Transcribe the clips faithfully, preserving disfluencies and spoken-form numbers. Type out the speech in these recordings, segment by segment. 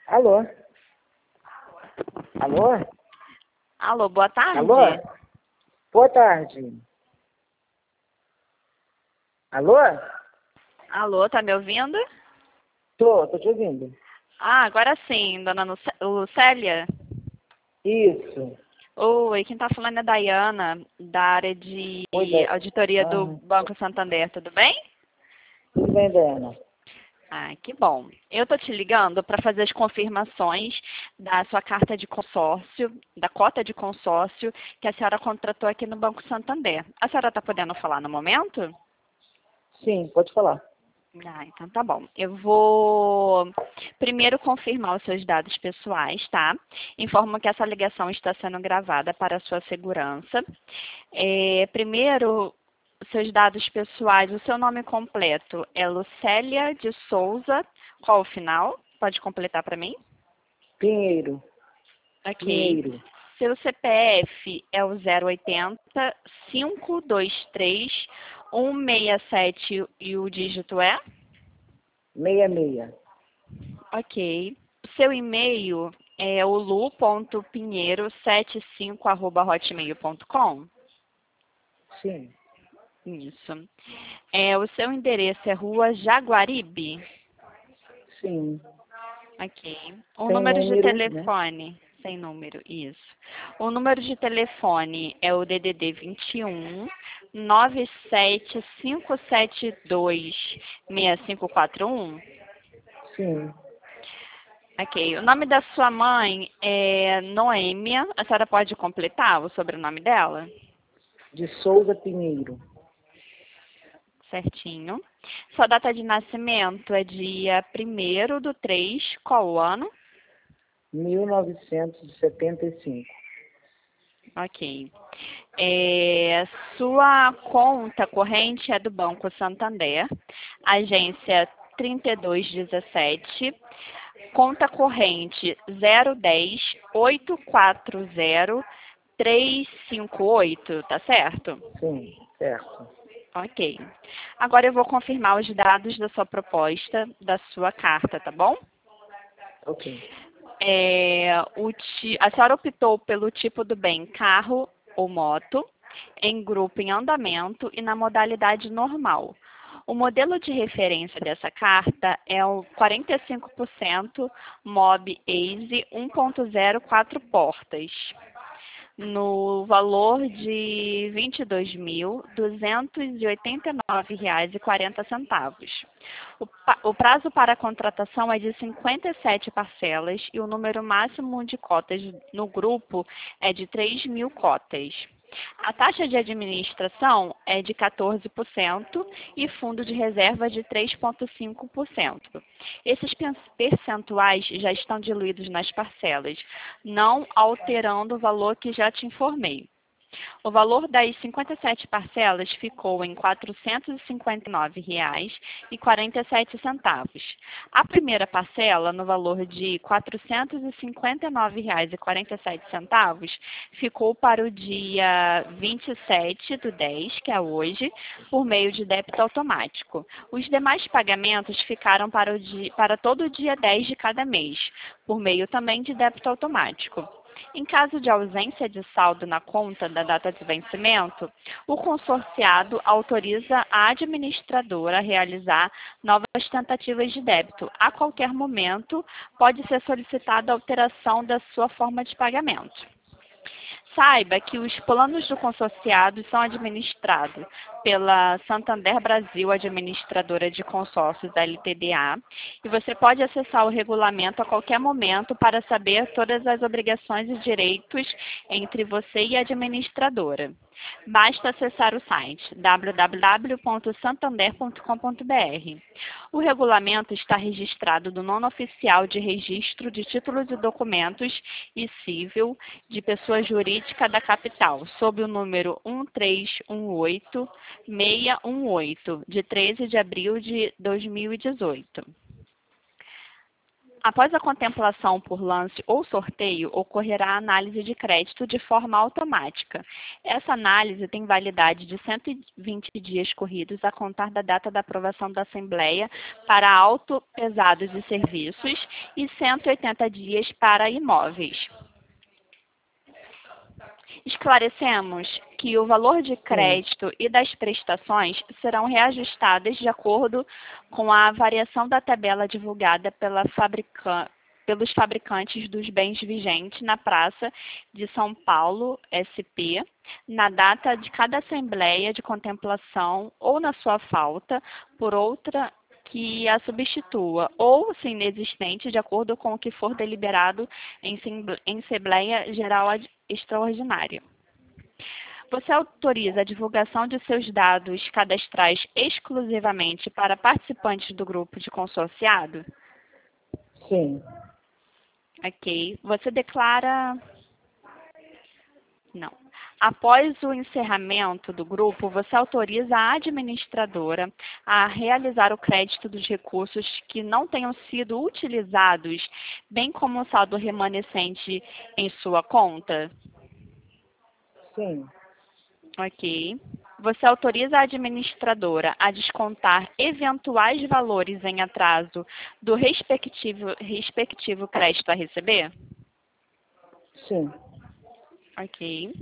Alô? Alô? Alô, boa tarde. Alô? Boa tarde. Alô? Alô, tá me ouvindo? Tô, tô te ouvindo. Ah, agora sim, dona Lucé- Lucélia. Isso. Oi, quem tá falando é a Dayana, da área de Oi, Dé. auditoria do Ah, Banco Santander, tudo bem? tudo bem, Dana? Ah, que bom. Eu tô te ligando para fazer as confirmações da sua carta de consórcio, da cota de consórcio que a senhora contratou aqui no Banco Santander. A senhora tá podendo falar no momento? Sim, pode falar. Ah, então tá bom. Eu vou primeiro confirmar os seus dados pessoais, tá? Informo que essa ligação está sendo gravada para a sua segurança. É, primeiro, os seus dados pessoais, o seu nome completo é Lucélia de Souza. Qual o final? Pode completar para mim? Pinheiro. Ok. Pinheiro. Seu C P F é o zero oitenta, cinco dois três, um seis sete e o dígito é? Meia meia. Ok. Seu e-mail é o lu ponto pinheiro setenta e cinco arroba hotmail ponto com? Sim. Isso. É, o seu endereço é Rua Jaguaribe? Sim. Ok. O Sem número de número, né? telefone, sem número, isso. O número de telefone é o D D D vinte e um, nove sete cinco sete dois, seis cinco quatro um? Sim. Ok. O nome da sua mãe é Noêmia. A senhora pode completar o sobrenome dela? De Souza Pinheiro. Certinho. Sua data de nascimento é dia primeiro do três, qual o ano? Mil novecentos e setenta e cinco. Ok. É, sua conta corrente é do Banco Santander, agência trinta e dois dezessete, conta corrente zero dez, oito quatro zero, três cinco oito, tá certo? Sim, certo. Ok. Agora eu vou confirmar os dados da sua proposta, da sua carta, tá bom? Ok. É, o ti- a senhora optou pelo tipo do bem carro ou moto, em grupo em andamento e na modalidade normal. O modelo de referência dessa carta é o quarenta e cinco por cento Mob Ace um ponto zero quatro portas, no valor de vinte e dois mil duzentos e oitenta e nove reais e quarenta centavos. O, pa- o prazo para a contratação é de cinquenta e sete parcelas e o número máximo de cotas no grupo é de três mil cotas. A taxa de administração é de quatorze por cento e fundo de reserva de três vírgula cinco por cento. Esses pen- percentuais já estão diluídos nas parcelas, não alterando o valor que já te informei. O valor das cinquenta e sete parcelas ficou em quatrocentos e cinquenta e nove reais e quarenta e sete centavos. A primeira parcela, no valor de quatrocentos e cinquenta e nove reais e quarenta e sete centavos, ficou para o dia vinte e sete do dez, que é hoje, por meio de débito automático. Os demais pagamentos ficaram para, o dia, para todo o dia dez de cada mês, por meio também de débito automático. Em caso de ausência de saldo na conta da data de vencimento, o consorciado autoriza a administradora a realizar novas tentativas de débito. A qualquer momento, pode ser solicitada a alteração da sua forma de pagamento. Saiba que os planos do consorciado são administrados pela Santander Brasil, administradora de consórcios da L T D A, e você pode acessar o regulamento a qualquer momento para saber todas as obrigações e direitos entre você e a administradora. Basta acessar o site w w w ponto santander ponto com ponto b r. O regulamento está registrado no nono oficial de registro de títulos e documentos e civil de pessoa jurídica da capital, sob o número um três um oito seis um oito, de treze de abril de dois mil e dezoito. Após a contemplação por lance ou sorteio, ocorrerá a análise de crédito de forma automática. Essa análise tem validade de cento e vinte dias corridos a contar da data da aprovação da Assembleia para auto, pesados e serviços e cento e oitenta dias para imóveis. Esclarecemos que o valor de crédito e das prestações serão reajustadas de acordo com a variação da tabela divulgada pela fabrica- pelos fabricantes dos bens vigentes na Praça de São Paulo, S P, na data de cada assembleia de contemplação ou na sua falta por outra que a substitua, ou, se inexistente, de acordo com o que for deliberado em Assembleia Geral Extraordinária. Você autoriza a divulgação de seus dados cadastrais exclusivamente para participantes do grupo de consorciado? Sim. Ok. Você declara... Não. Após o encerramento do grupo, você autoriza a administradora a realizar o crédito dos recursos que não tenham sido utilizados, bem como o saldo remanescente em sua conta? Sim. Ok. Você autoriza a administradora a descontar eventuais valores em atraso do respectivo, respectivo crédito a receber? Sim. Ok.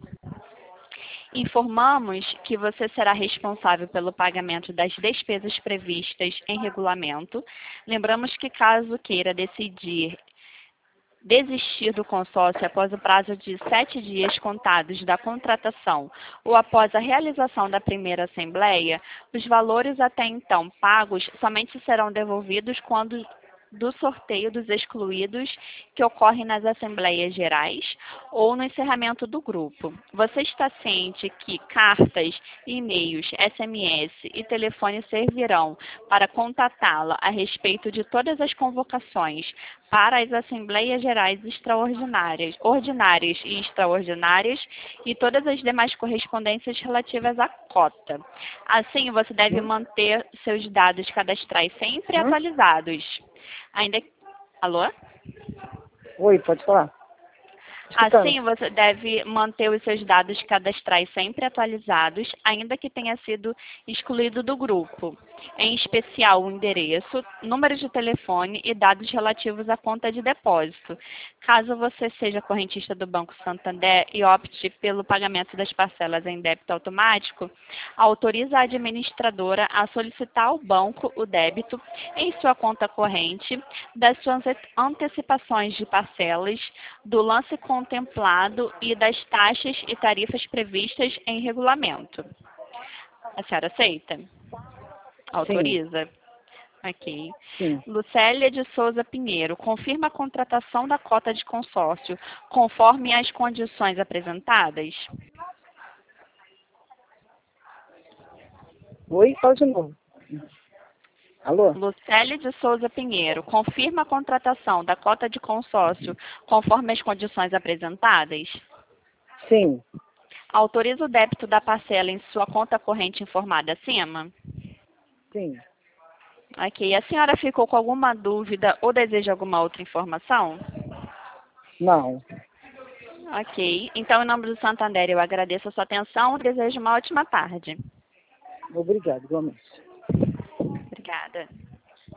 Informamos que você será responsável pelo pagamento das despesas previstas em regulamento. Lembramos que, caso queira decidir desistir do consórcio após o prazo de sete dias contados da contratação ou após a realização da primeira assembleia, os valores até então pagos somente serão devolvidos quando do sorteio dos excluídos que ocorre nas assembleias gerais ou no encerramento do grupo. Você está ciente que cartas, e-mails, S M S e telefone servirão para contatá-la a respeito de todas as convocações para as assembleias gerais extraordinárias, ordinárias e extraordinárias e todas as demais correspondências relativas à cota. Assim, você deve manter seus dados cadastrais sempre Hum? atualizados. Ainda... Alô? Oi, pode falar. Escutando. Assim, você deve manter os seus dados cadastrais sempre atualizados, ainda que tenha sido excluído do grupo, em especial o endereço, número de telefone e dados relativos à conta de depósito. Caso você seja correntista do Banco Santander e opte pelo pagamento das parcelas em débito automático, autoriza a administradora a solicitar ao banco o débito em sua conta corrente das suas antecipações de parcelas, do lance contemplado e das taxas e tarifas previstas em regulamento. A senhora aceita? Autoriza? Ok. Sim. Lucélia de Souza Pinheiro, confirma a contratação da cota de consórcio conforme as condições apresentadas? Oi, fala de novo. Alô? Lucélia de Souza Pinheiro, confirma a contratação da cota de consórcio conforme as condições apresentadas? Sim. Autoriza o débito da parcela em sua conta corrente informada acima? Sim. Ok. A senhora ficou com alguma dúvida ou deseja alguma outra informação? Não. Ok. Então, em nome do Santander, eu agradeço a sua atenção e desejo uma ótima tarde. Obrigado, igualmente. Obrigada.